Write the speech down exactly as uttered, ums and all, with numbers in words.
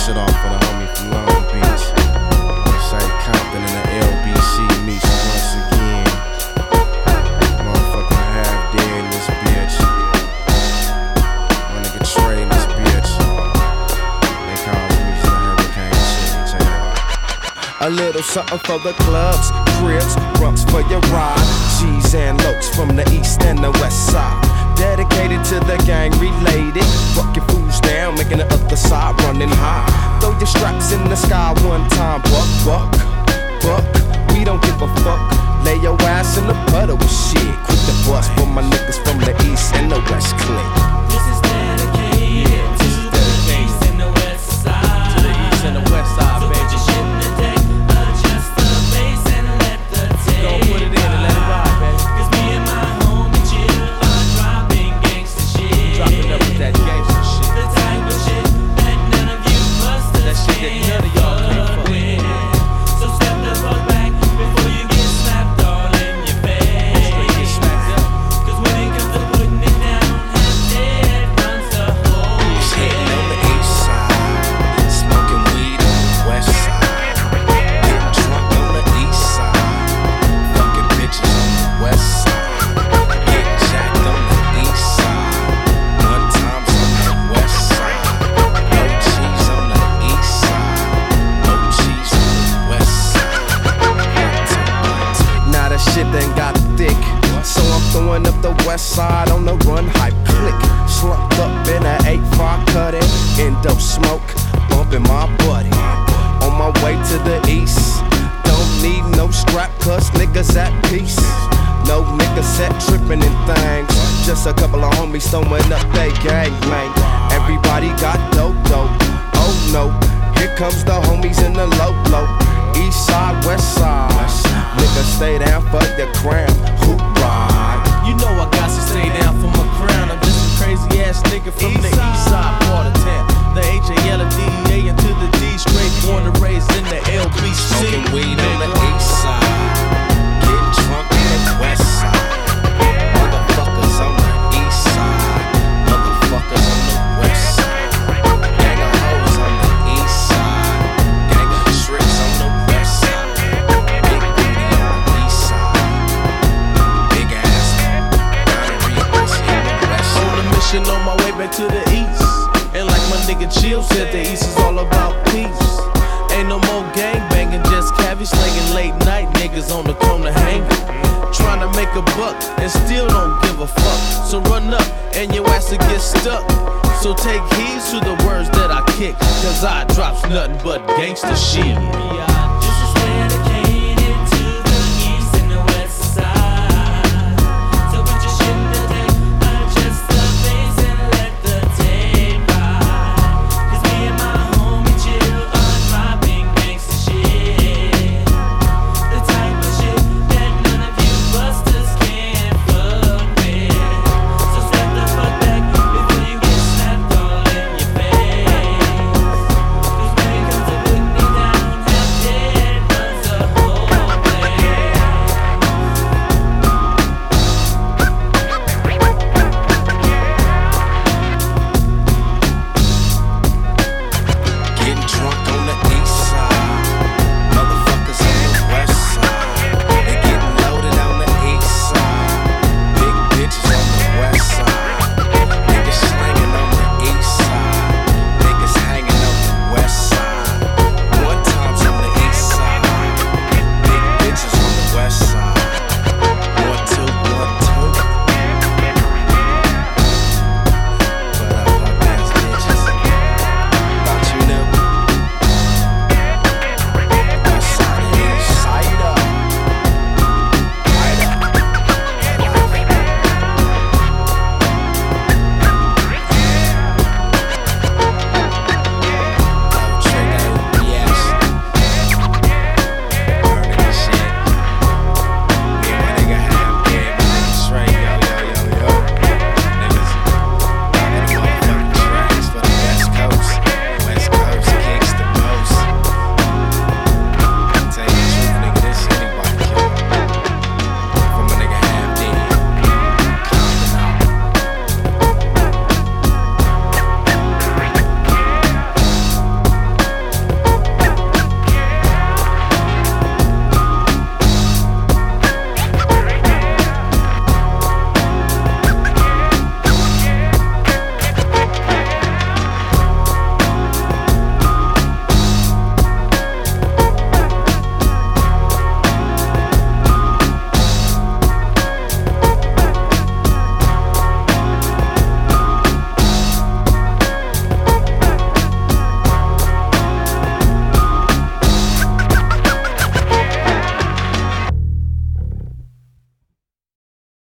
shit off for the homie from Long Beach. Say Compton and the L B C meets once again. Motherfucking half dead in this bitch. My nigga Trey in this bitch. They call me the Hurricane City, check it out. A little something for the clubs, cribs, rumps for your ride. Cheese and locs from the east and the west side. Dedicated to the gang related. Fuck your fools down, making the other side running high. Throw your straps in the sky one time. Buck, buck, buck. We don't give a fuck. Lay your ass in the puddle with shit. Quick the bus for my niggas from the east and the west click. This is dedicated to the east and the west side. To the east and the west side, so baby. put your shit in the deck, adjust the bass and let the tape. Don't put it in and let it ride, baby. Cause me and my homie chill are dropping gangsta shit. Dropping up with that gangsta shit. The type of shit that none of you busters That shit that none of y'all can't fuck with. So step the fuck back before you get slapped all in your face. Straight get smacked up. Cause when it comes to putting it down, half dead runs the whole Hitting on the east side, smoking weed on the west side, getting drunk on the east side, fucking bitches on the west side, getting jacked on the east side, one times on the west side, no cheese on the east side, no cheese on the west side. Now that shit done got thick, so I'm throwing up the west side on the run, hype click. Slumped up in an eight five cutting, endo smoke, bumping my buddy. On my way to the east, don't need no strap, cause niggas at peace. No niggas set tripping and things, just a couple of homies throwing up they gang, man. Everybody got dope, dope, oh no, here comes the homies in the low, low. East side, west side, niggas stay down for your crown, hoop ride. You know I got to stay down for my crown. I'm just a crazy ass nigga from the east side part of town. The H A L and D E A into the D, straight born and raised in the L B C. Smoking weed on the east side, getting drunk on the west side. Motherfuckers on the east side, motherfuckers on the west side. Gang of hoes on the east side, gang of tricks on the west side. Big booty on the east side, big ass gonorrhea pussy on the west On side. a mission on my way back to the east. And like my nigga Chill said, the east is all about peace. Ain't no more gang banging, just cabbie slinging late night niggas on the corner hanging. Trying to make a buck and still don't give a fuck. So run up and your ass will get stuck. So take heed to the words that I kick, cause I drops nothing but gangsta shit.